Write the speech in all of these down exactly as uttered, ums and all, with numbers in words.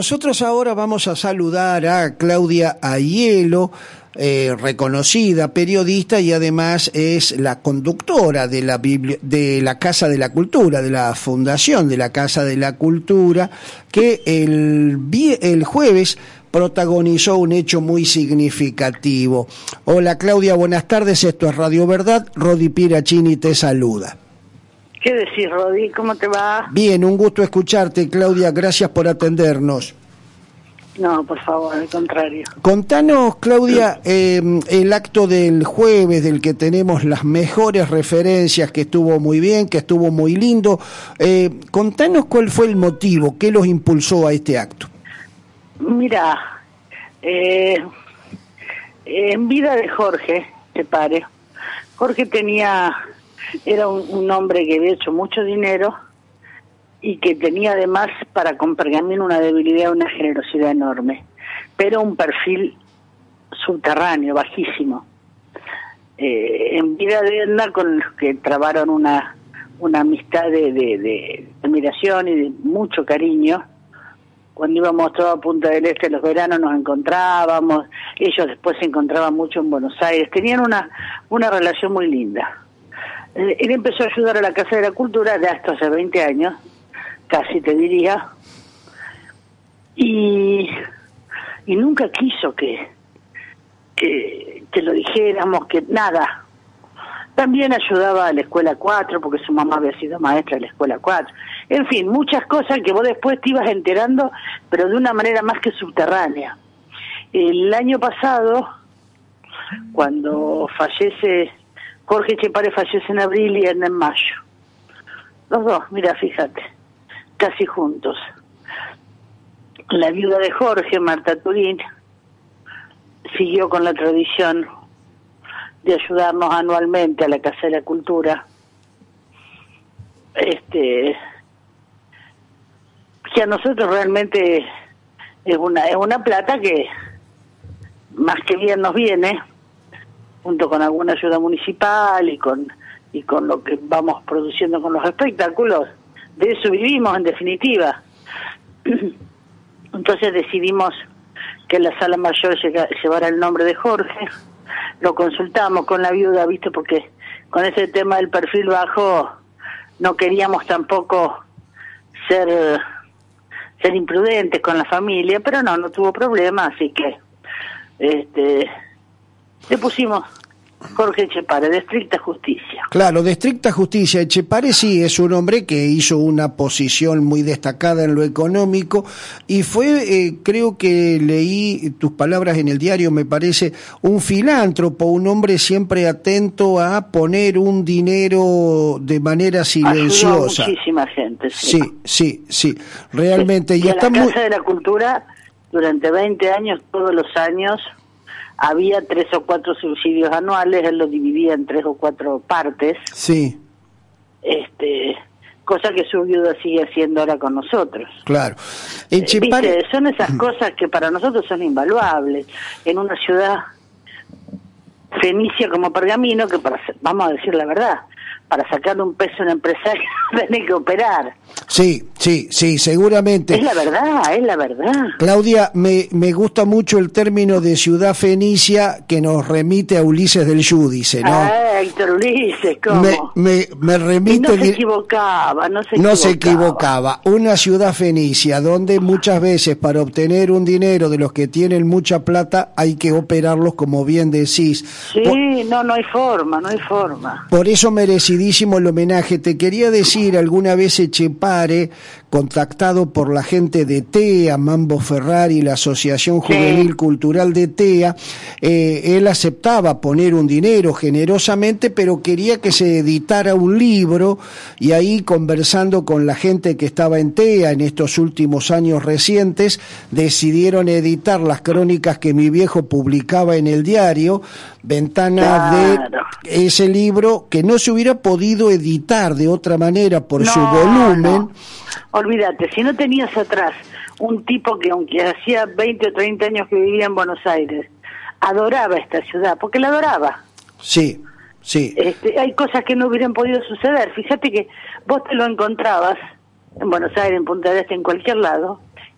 Nosotros ahora vamos a saludar a Claudia Aiello, eh, reconocida periodista y además es la conductora de la, Bibli- de la Casa de la Cultura, de la Fundación de la Casa de la Cultura, que el, vi- el jueves protagonizó un hecho muy significativo. Hola Claudia, buenas tardes, esto es Radio Verdad, Rodi Piracini te saluda. ¿Qué decís, Rodi? ¿Cómo te va? Bien, un gusto escucharte, Claudia, gracias por atendernos. No, por favor, al contrario. Contanos, Claudia, eh, el acto del jueves, del que tenemos las mejores referencias, que estuvo muy bien, que estuvo muy lindo. Eh, contanos cuál fue el motivo, qué los impulsó a este acto. Mira, eh, en vida de Jorge, te pare, Jorge tenía... Era un, un hombre que había hecho mucho dinero y que tenía además para con Pergamino una debilidad, una generosidad enorme, pero un perfil subterráneo, bajísimo. Eh, en vida de Edna, con los que trabaron una una amistad de, de, de admiración y de mucho cariño. Cuando íbamos todos a Punta del Este los veranos nos encontrábamos, ellos después se encontraban mucho en Buenos Aires, tenían una, una relación muy linda. Él empezó a ayudar a la Casa de la Cultura de hasta hace veinte años, casi te diría, y, y nunca quiso que, que, que lo dijéramos, que nada. También ayudaba a la Escuela cuatro, porque su mamá había sido maestra de la Escuela cuatro. En fin, muchas cosas que vos después te ibas enterando, pero de una manera más que subterránea. El año pasado, cuando fallece... Jorge Chepare fallece en abril y Edna en mayo. Los dos, mira, fíjate, casi juntos. La viuda de Jorge, Marta Turín, siguió con la tradición de ayudarnos anualmente a la Casa de la Cultura. Este, que a nosotros realmente es una, es una plata que más que bien nos viene, junto con alguna ayuda municipal y con y con lo que vamos produciendo con los espectáculos. De eso vivimos, en definitiva. Entonces decidimos que la sala mayor llega, llevara el nombre de Jorge. Lo consultamos con la viuda, ¿viste? Porque con ese tema del perfil bajo no queríamos tampoco ser ser imprudentes con la familia, pero no, no tuvo problema, así que este le pusimos Jorge Chepare, de estricta justicia. Claro, de estricta justicia. Chepare sí es un hombre que hizo una posición muy destacada en lo económico y fue, eh, creo que leí tus palabras en el diario, me parece, un filántropo, un hombre siempre atento a poner un dinero de manera silenciosa. Ayudó a muchísima gente, sí. Sí, sí, sí, realmente. Sí. Y, y está en la muy... Casa de la Cultura, durante veinte años, todos los años, había tres o cuatro subsidios anuales, él lo dividía en tres o cuatro partes. Sí. Este, cosa que su viuda sigue haciendo ahora con nosotros. Claro. En Chepare... ¿Viste? Son esas cosas que para nosotros son invaluables. En una ciudad fenicia como Pergamino, que para, vamos a decir la verdad, para sacarle un peso a un empresario tenés que operar. Sí, sí, sí, seguramente. Es la verdad, es la verdad. Claudia, me, me gusta mucho el término de ciudad fenicia que nos remite a Ulises del Giudice, ¿no? Ah, Héctor Ulises, ¿cómo? Me, me, me remite... Y no se equivocaba, no se equivocaba. No se equivocaba. Una ciudad fenicia donde muchas veces para obtener un dinero de los que tienen mucha plata hay que operarlos, como bien decís. Sí, por, no, no hay forma, no hay forma. Por eso merecidísimo el homenaje. Te quería decir, alguna vez Chepare, contactado por la gente de TEA, Mambo Ferrari, la Asociación Juvenil sí. Cultural de TEA, eh, él aceptaba poner un dinero generosamente, pero quería que se editara un libro, y ahí conversando con la gente que estaba en TEA en estos últimos años recientes, decidieron editar las crónicas que mi viejo publicaba en el diario, Ventana claro. de ese libro, que no se hubiera podido editar de otra manera por no, su volumen. No. Olvídate, si no tenías atrás un tipo que aunque hacía veinte o treinta años que vivía en Buenos Aires, adoraba esta ciudad, porque la adoraba. Sí, sí. Este, hay cosas que no hubieran podido suceder. Fíjate que vos te lo encontrabas en Buenos Aires, en Punta del Este, en cualquier lado,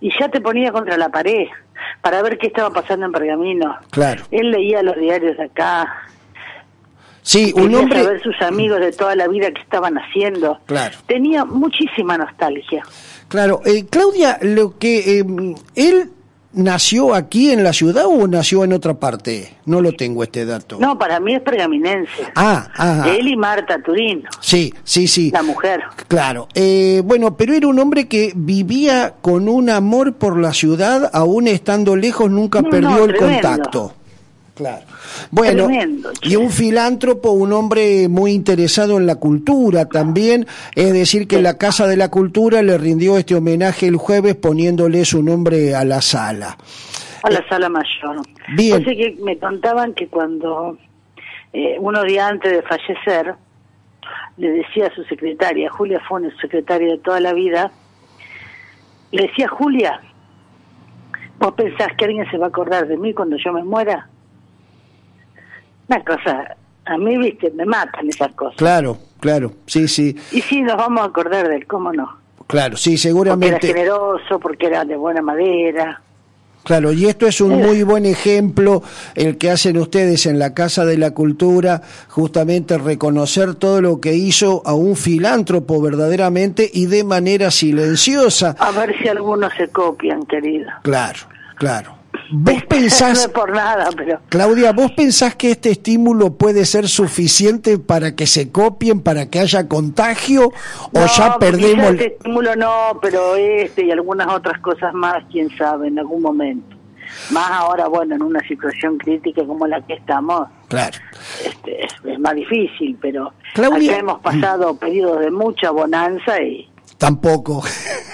y ya te ponía contra la pared para ver qué estaba pasando en Pergamino. Claro. Él leía los diarios de acá. Sí, un hombre... Quería saber sus amigos de toda la vida que estaban haciendo. Claro. Tenía muchísima nostalgia. Claro. Eh, Claudia, lo que eh, él nació aquí en la ciudad o nació en otra parte, no lo tengo este dato. No, para mí es pergaminense. Ah, ajá. Él y Marta Turín. Sí, sí, sí. La mujer. Claro. Eh, bueno, pero era un hombre que vivía con un amor por la ciudad, aún estando lejos, nunca No, perdió no, el tremendo. contacto. Claro. Bueno, Tremendo, y un filántropo, un hombre muy interesado en la cultura también, es decir que la Casa de la Cultura le rindió este homenaje el jueves poniéndole su nombre a la sala. A la sala mayor. Bien. O sea que me contaban que cuando, eh, unos días antes de fallecer, le decía a su secretaria, Julia Funes, secretaria de toda la vida, le decía, Julia, ¿vos pensás que alguien se va a acordar de mí cuando yo me muera? Una cosa, a mí, viste, me matan esas cosas. Claro, claro, sí, sí. Y sí, nos vamos a acordar de él, ¿cómo no? Claro, sí, Porque seguramente. era generoso, porque era de buena madera. Claro, y esto es un muy buen ejemplo el que hacen ustedes en la Casa de la Cultura, justamente reconocer todo lo que hizo a un filántropo verdaderamente y de manera silenciosa. A ver si algunos se copian, querida. Claro, claro. ¿Vos pensás, no es por nada, pero... Claudia, vos pensás que este estímulo puede ser suficiente para que se copien, para que haya contagio, o no, ya perdemos... Este estímulo no, pero este y algunas otras cosas más, quién sabe, en algún momento. Más ahora, bueno, en una situación crítica como la que estamos, claro. este, es más difícil, pero Claudia... acá hemos pasado periodos de mucha bonanza y... Tampoco.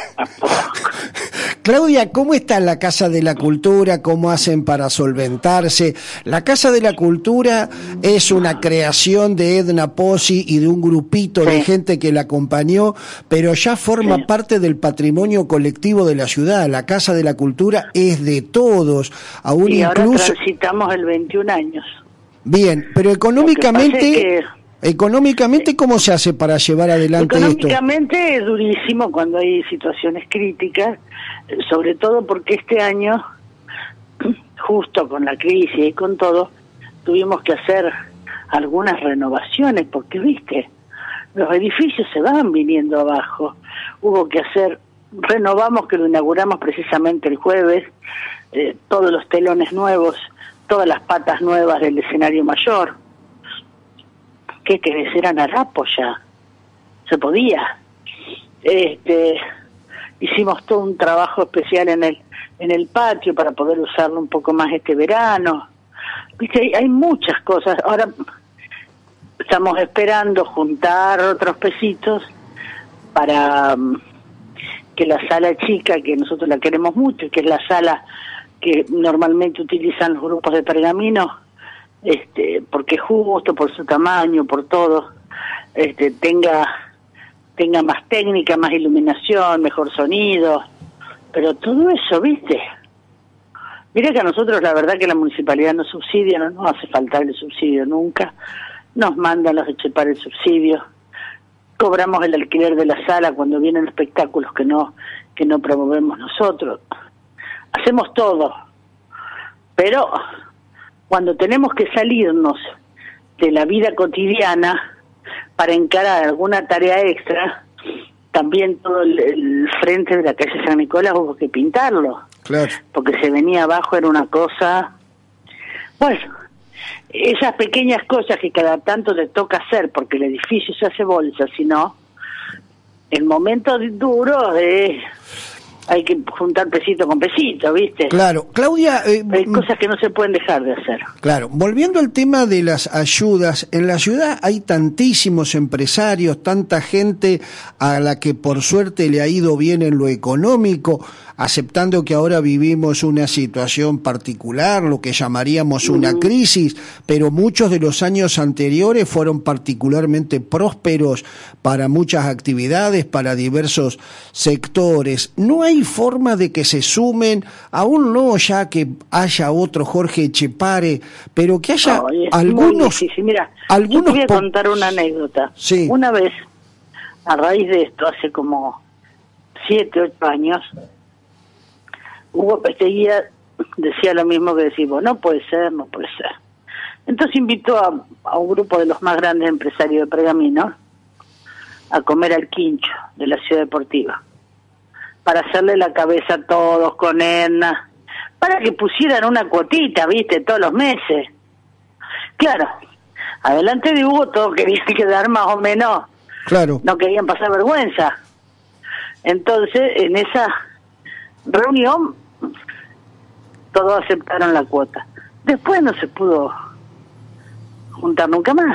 Claudia, ¿cómo está la Casa de la Cultura? ¿Cómo hacen para solventarse? La Casa de la Cultura es una creación de Edna Pozzi y de un grupito sí. de gente que la acompañó, pero ya forma sí. parte del patrimonio colectivo de la ciudad. La Casa de la Cultura es de todos, aún y incluso... ahora transitamos el veintiún años. Bien, pero económicamente... Económicamente, ¿cómo se hace para llevar adelante Económicamente esto? Es durísimo cuando hay situaciones críticas, sobre todo porque este año, justo con la crisis y con todo, tuvimos que hacer algunas renovaciones, porque, viste, los edificios se van viniendo abajo. Hubo que hacer, renovamos, que lo inauguramos precisamente el jueves, eh, todos los telones nuevos, todas las patas nuevas del escenario mayor. ¿Qué querés? Eran harapos ya, se podía. Este, hicimos todo un trabajo especial en el en el patio para poder usarlo un poco más este verano. Viste, hay, hay muchas cosas. Ahora estamos esperando juntar otros pesitos para um, que la sala chica, que nosotros la queremos mucho, que es la sala que normalmente utilizan los grupos de Pergamino, este porque es justo por su tamaño, por todo, este tenga tenga más técnica, más iluminación, mejor sonido, pero todo eso, viste, mira que a nosotros la verdad que la municipalidad nos subsidia, no nos hace faltar el subsidio nunca, nos mandan los Echepar el subsidio, cobramos el alquiler de la sala cuando vienen espectáculos que no que no promovemos nosotros, hacemos todo, pero cuando tenemos que salirnos de la vida cotidiana para encarar alguna tarea extra, también todo el, el frente de la calle San Nicolás hubo que pintarlo. Claro. Porque se venía abajo, era una cosa... Bueno, esas pequeñas cosas que cada tanto te toca hacer, porque el edificio se hace bolsa, si no, el momento duro de... Hay que juntar pesito con pesito, ¿viste? Claro. Claudia... Eh, Hay cosas que no se pueden dejar de hacer. Claro. Volviendo al tema de las ayudas, en la ciudad hay tantísimos empresarios, tanta gente a la que por suerte le ha ido bien en lo económico, aceptando que ahora vivimos una situación particular, lo que llamaríamos una uh-huh. crisis, pero muchos de los años anteriores fueron particularmente prósperos para muchas actividades, para diversos sectores. No hay forma de que se sumen, aún no ya que haya otro Jorge Echepare, pero que haya no, algunos... Mira, algunos yo te voy a contar una anécdota. Sí. Una vez, a raíz de esto, hace como siete, ocho años, Hugo Pesteguía decía lo mismo que decimos, no puede ser, no puede ser. Entonces invitó a, a un grupo de los más grandes empresarios de Pergamino a comer al quincho de la Ciudad Deportiva, para hacerle la cabeza a todos con Edna, para que pusieran una cuotita, viste, todos los meses. Claro, adelante de Hugo todos querían quedar más o menos, claro, no querían pasar vergüenza. Entonces, en esa reunión, todos aceptaron la cuota. Después no se pudo juntar nunca más.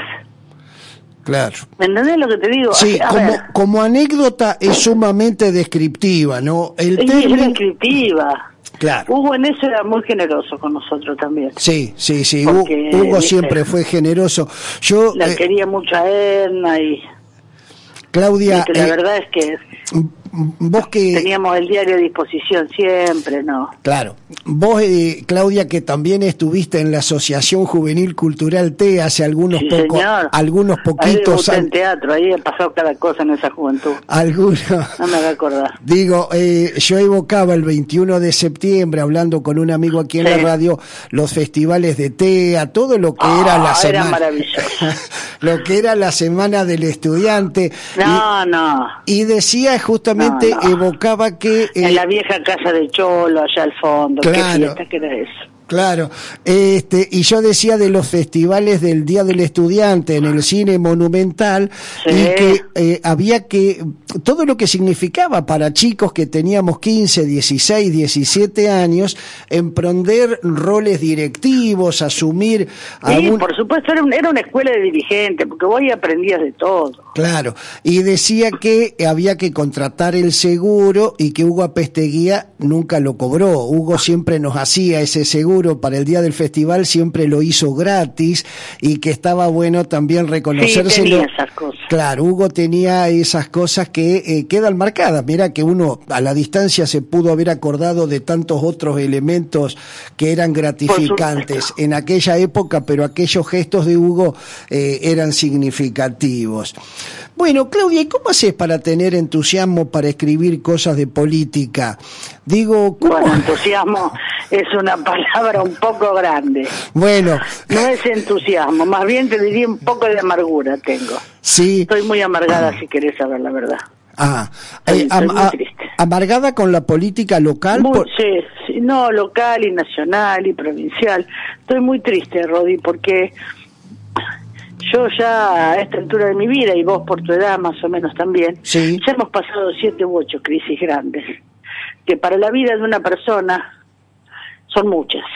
Claro. ¿Me entendés lo que te digo? Sí, a como, ver, como anécdota es sumamente descriptiva, ¿no? El es término... descriptiva. Claro. Hugo en eso era muy generoso con nosotros también. Sí, sí, sí. Porque, Hugo viste, siempre fue generoso. Yo la eh, quería mucho a Edna y... Claudia, viste, la eh, verdad es que vos que... teníamos el diario a disposición siempre, ¿no? Claro. Vos, eh, Claudia, que también estuviste en la Asociación Juvenil Cultural T hace algunos Sí, pocos, señor. algunos Ahí poquitos debuté en años. teatro, ahí he pasado cada cosa en esa juventud. Algunos. No me voy a acordar. Digo, eh, yo evocaba el veintiuno de septiembre, hablando con un amigo aquí en Sí. la radio, los festivales de T E A, todo lo que era la Ah, semana. era maravilloso. Lo que era la semana del estudiante. No, no. Y, y decía justamente, No, no. evocaba que... eh, En la vieja casa de Cholo, allá al fondo. Claro. Qué fiesta que era eso. Claro, este, y yo decía de los festivales del Día del Estudiante en el cine monumental, Sí. y que eh, había que, todo lo que significaba para chicos que teníamos quince, dieciséis, diecisiete años, emprender roles directivos, asumir... Sí, algún- por supuesto, era, un- era una escuela de dirigentes, porque vos ahí aprendías de todo. Claro, y decía que había que contratar el seguro y que Hugo Apesteguía nunca lo cobró. Hugo siempre nos hacía ese seguro para el día del festival, siempre lo hizo gratis, y que estaba bueno también reconocérselo. Sí, tenía esas cosas. Claro, Hugo tenía esas cosas que eh, quedan marcadas. Mira que uno a la distancia se pudo haber acordado de tantos otros elementos que eran gratificantes en aquella época, pero aquellos gestos de Hugo eh, eran significativos. Bueno, Claudia, ¿y cómo haces para tener entusiasmo para escribir cosas de política? Digo, ¿cómo? Bueno, entusiasmo es una palabra un poco grande. Bueno, No es entusiasmo, más bien te diría un poco de amargura tengo. sí. Estoy muy amargada si querés saber la verdad. Ah, Estoy- eh, estoy am- muy a- triste. amargada con la política local. Muy- por- sí, sí, no, local y nacional y provincial. Estoy muy triste, Rodi, porque yo ya a esta altura de mi vida, y vos por tu edad más o menos también, Sí. ya hemos pasado siete u ocho crisis grandes, que para la vida de una persona son muchas.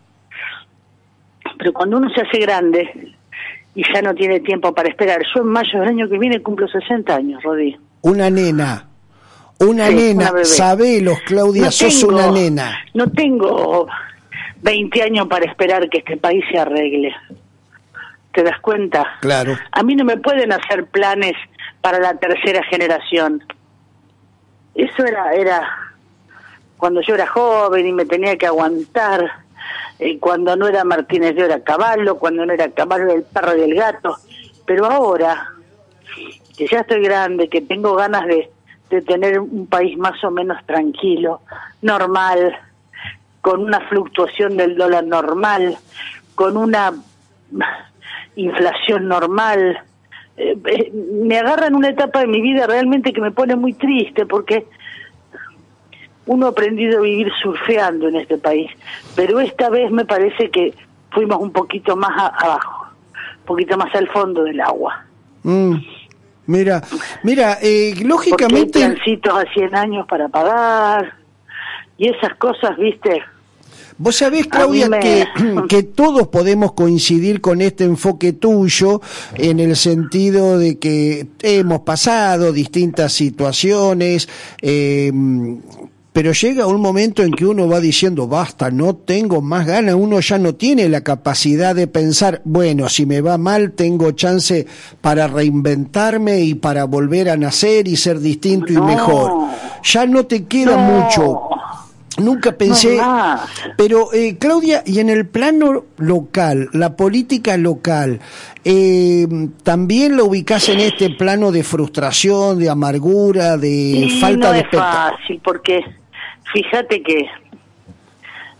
Pero cuando uno se hace grande y ya no tiene tiempo para esperar, yo en mayo del año que viene cumplo sesenta años, Rodi. Una nena, una Sí, nena, una bebé. sabelos, Claudia, No sos tengo- una nena. No tengo veinte años para esperar que este país se arregle. ¿Te das cuenta? Claro. A mí no me pueden hacer planes para la tercera generación. Eso era era cuando yo era joven y me tenía que aguantar, eh, cuando no era Martínez de Ora Caballo, cuando no era Caballo el perro y el gato. Pero ahora, que ya estoy grande, que tengo ganas de, de tener un país más o menos tranquilo, normal, con una fluctuación del dólar normal, con una inflación normal, eh, eh, me agarra en una etapa de mi vida realmente que me pone muy triste, porque uno ha aprendido a vivir surfeando en este país, pero esta vez me parece que fuimos un poquito más a- abajo, un poquito más al fondo del agua. Mm, mira, mira, eh, Porque hay lógicamente... plancitos a cien años para pagar, y esas cosas, ¿viste? Vos sabés, Claudia, A mí me- que, que todos podemos coincidir con este enfoque tuyo, en el sentido de que hemos pasado distintas situaciones, eh, pero llega un momento en que uno va diciendo, basta, no tengo más ganas, uno ya no tiene la capacidad de pensar, bueno, si me va mal tengo chance para reinventarme y para volver a nacer y ser distinto y No. mejor. Ya no te queda No. mucho. Nunca pensé, No más. pero eh, Claudia, y en el plano local, la política local, eh, ¿también la ubicás en este plano de frustración, de amargura, de Y falta no de es expectativa? fácil, porque fíjate que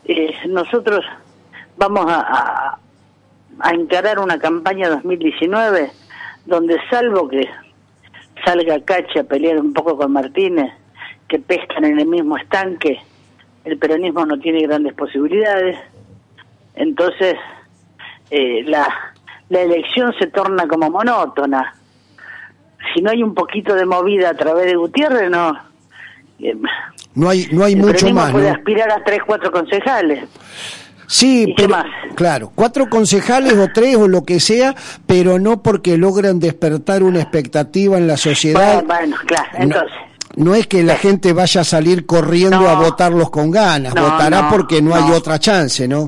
eh, nosotros vamos a, a, a encarar una campaña dos mil diecinueve donde, salvo que salga Cachi a pelear un poco con Martínez, que pescan en el mismo estanque, el peronismo no tiene grandes posibilidades. Entonces eh, la, la elección se torna como monótona. Si no hay un poquito de movida a través de Gutiérrez, no eh, no hay no hay el mucho más, puede ¿no? aspirar a tres, cuatro concejales. Sí, pero más? claro, cuatro concejales o tres o lo que sea, pero no porque logran despertar una expectativa en la sociedad. Bueno, bueno claro, entonces... No, no es que la gente vaya a salir corriendo no, a votarlos con ganas, no, votará no, porque no, no hay otra chance, ¿no?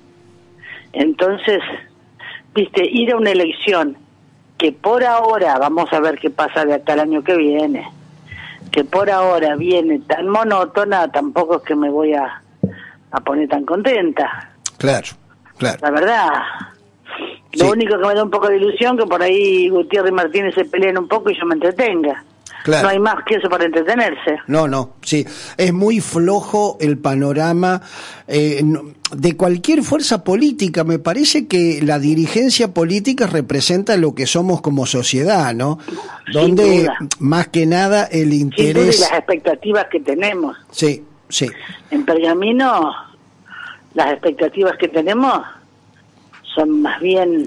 Entonces, viste, ir a una elección que por ahora, vamos a ver qué pasa de acá el año que viene, que por ahora viene tan monótona, tampoco es que me voy a, a poner tan contenta. Claro, claro. La verdad, Sí. lo único que me da un poco de ilusión que por ahí Gutiérrez y Martínez se peleen un poco y yo me entretenga. Claro. No hay más que eso para entretenerse. No, no, sí. Es muy flojo el panorama eh, no, de cualquier fuerza política. Me parece que la dirigencia política representa lo que somos como sociedad, ¿no? Sin Donde, duda. más que nada, el Sin duda, y interés... las expectativas que tenemos. Sí, sí. En Pergamino, las expectativas que tenemos son más bien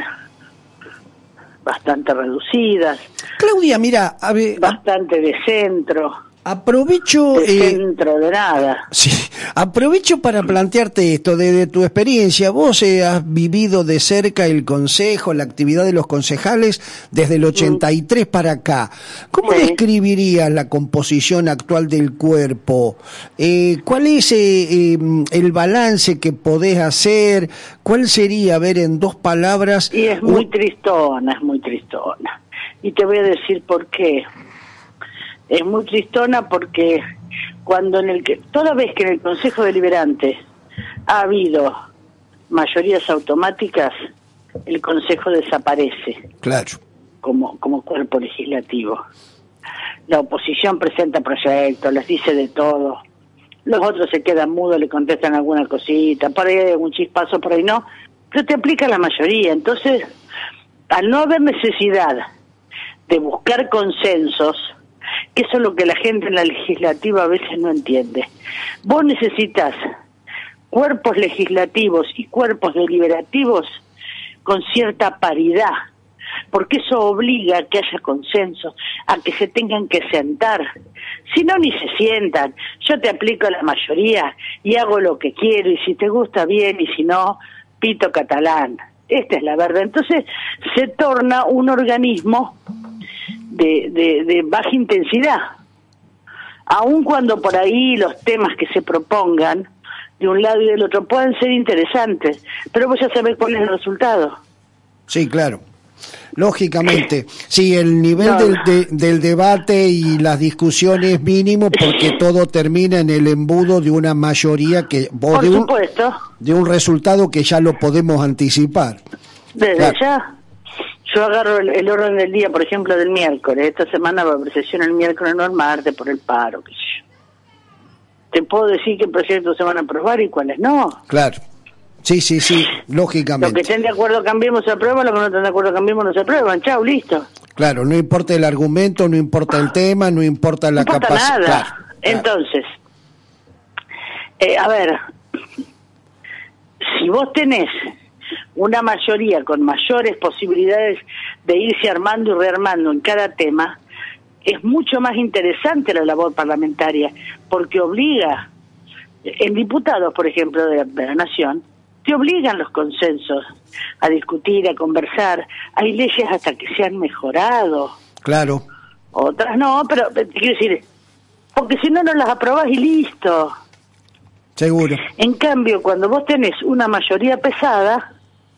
bastante reducidas, Claudia, mira, a ver, bastante de centro, aprovecho... de eh, centro de nada. Sí, aprovecho para plantearte esto, desde tu experiencia, vos eh, has vivido de cerca el consejo, la actividad de los concejales desde el ochenta y tres para acá. ¿Cómo Sí. describirías la composición actual del cuerpo? Eh, ¿Cuál es eh, eh, el balance que podés hacer? ¿Cuál sería, a ver, en dos palabras? Y es muy un- tristona, es muy tristona. Y te voy a decir por qué. Es muy tristona porque cuando en el que toda vez que en el Consejo Deliberante ha habido mayorías automáticas, el Consejo desaparece Claro, como como cuerpo legislativo. La oposición presenta proyectos, les dice de todo. Los otros se quedan mudos, le contestan alguna cosita, por ahí hay algún chispazo, por ahí no, pero te aplica la mayoría. Entonces, al no haber necesidad de buscar consensos, que eso es lo que la gente en la legislativa a veces no entiende. Vos necesitas cuerpos legislativos y cuerpos deliberativos con cierta paridad, porque eso obliga a que haya consenso, a que se tengan que sentar. Si no, ni se sientan. Yo te aplico la mayoría y hago lo que quiero, y si te gusta bien, y si no, pito catalán. Esta es la verdad. Entonces se torna un organismo de, de, de baja intensidad, aun cuando por ahí los temas que se propongan de un lado y del otro puedan ser interesantes, pero vos ya sabés cuál es el resultado. sí, claro. Lógicamente, sí, el nivel No, del, no. de- del debate y las discusiones es mínimo porque todo termina en el embudo de una mayoría que o Por de un, supuesto, de un resultado que ya lo podemos anticipar. desde Claro. ya. Yo agarro el, el orden del día, por ejemplo, del miércoles. Esta semana va a haber sesión el miércoles, no el martes, por el paro, qué sé yo. Te puedo decir qué proyectos se van a aprobar y cuáles no. Claro. Sí, sí, sí, Lo que lógicamente. estén de acuerdo Cambiemos se aprueba, lo que no estén de acuerdo Cambiemos no se aprueban. Chau, listo. Claro, no importa el argumento, no importa el tema, no importa la No importa capacidad. nada. Claro, claro. Entonces, eh, a ver, si vos tenés una mayoría con mayores posibilidades de irse armando y rearmando en cada tema, es mucho más interesante la labor parlamentaria, porque obliga, en diputados, por ejemplo, de la, de la Nación, te obligan los consensos a discutir, a conversar. Hay leyes hasta que se han mejorado, Claro, otras no, pero eh, quiero decir, porque si no, no las aprobás y listo. seguro. En cambio, cuando vos tenés una mayoría pesada,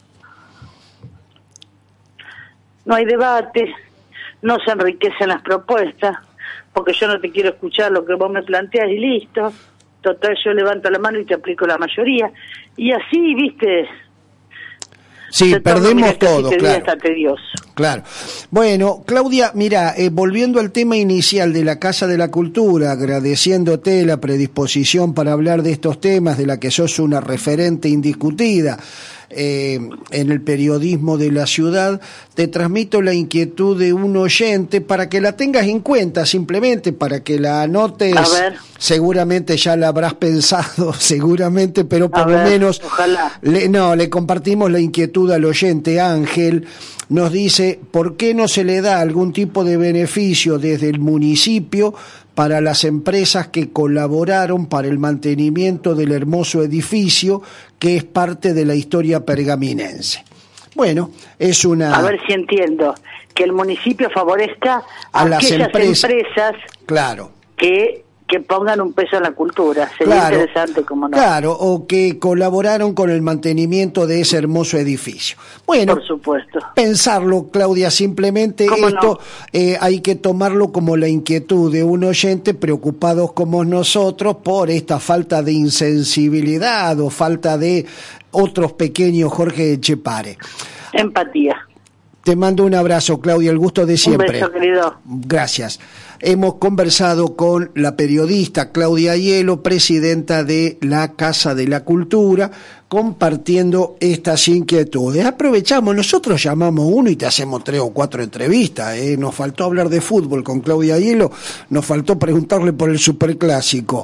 no hay debate, no se enriquecen las propuestas, porque yo no te quiero escuchar lo que vos me planteas y listo. Total, yo levanto la mano y te aplico la mayoría. Y así, viste, Sí, se perdemos todo, claro. claro. Está tedioso. Claro. Bueno, Claudia, mira, eh, volviendo al tema inicial de la Casa de la Cultura, agradeciéndote la predisposición para hablar de estos temas, de la que sos una referente indiscutida eh, en el periodismo de la ciudad, te transmito la inquietud de un oyente para que la tengas en cuenta, simplemente para que la anotes. A ver. Seguramente ya la habrás pensado, seguramente, pero por A lo ver, menos, ojalá. Le, no, le compartimos la inquietud al oyente Ángel. Nos dice, ¿por qué no se le da algún tipo de beneficio desde el municipio para las empresas que colaboraron para el mantenimiento del hermoso edificio que es parte de la historia pergaminense? Bueno, es una... A ver si entiendo. Que el municipio favorezca a, a las aquellas empresas, empresas claro, que... que pongan un peso en la cultura. Sería claro, interesante, como no. Claro, o que colaboraron con el mantenimiento de ese hermoso edificio. Bueno, por supuesto. Pensarlo, Claudia, simplemente esto no? eh, hay que tomarlo como la inquietud de un oyente preocupados como nosotros por esta falta de insensibilidad o falta de otros pequeños Jorge Etchepare. Empatía. Te mando un abrazo, Claudia, el gusto de siempre. Un beso, querido. Gracias. Hemos conversado con la periodista Claudia Hielo, presidenta de la Casa de la Cultura, compartiendo estas inquietudes. Aprovechamos, nosotros llamamos uno y te hacemos tres o cuatro entrevistas. ¿eh? Nos faltó hablar de fútbol con Claudia Hielo, nos faltó preguntarle por el Superclásico.